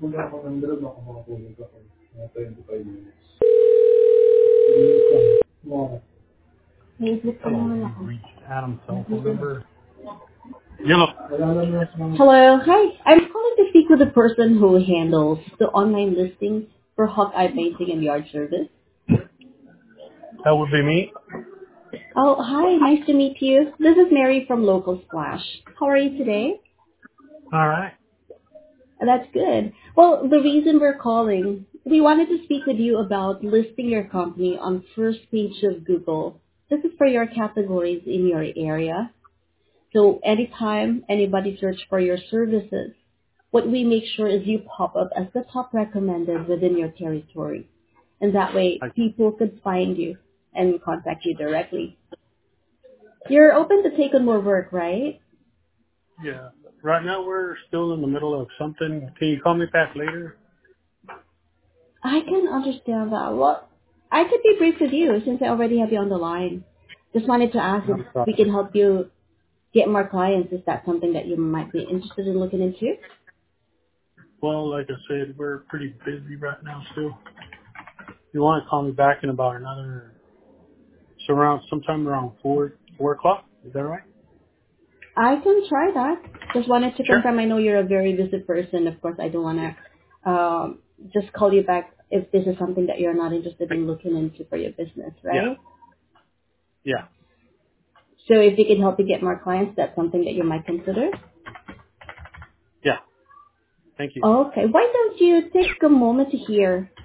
Facebook pa Hello, naman you've ako. reached Adam's cell phone number. Yellow. Hello, hi. I'm calling to speak with the person who handles the online listings for Hawkeye Painting and Yard Service. That would be me. Oh, hi. Nice to meet you. This is Mary from Local Splash. How are you today? All right. That's good. Well, the reason we're calling, we wanted to speak with you about listing your company on first page of Google. This is for your categories in your area. So anytime anybody search for your services, what we make sure is you pop up as the top recommended within your territory. And that way I, people could find you and contact you directly. You're open to take on more work, right? yeah. Right now we're still in the middle of something. Can you call me back later? I can understand that. Well, I could be brief with you since I already have you on the line. Just wanted to ask if Not a we problem. can help you get more clients. Is that something that you might be interested in looking into? Well, like I said, we're pretty busy right now still. You want to call me back in about another, so around sometime around 4 o'clock? Is that right? I can try that. Just wanted to Sure. confirm. I know you're a very busy person. Of course, I don't want to just call you back if this is something that you're not interested in looking into for your business, Yeah. right? Yeah. So if we can help you get more clients, that's something that you might consider. Yeah. Thank you. Okay. Why don't you take a moment to hear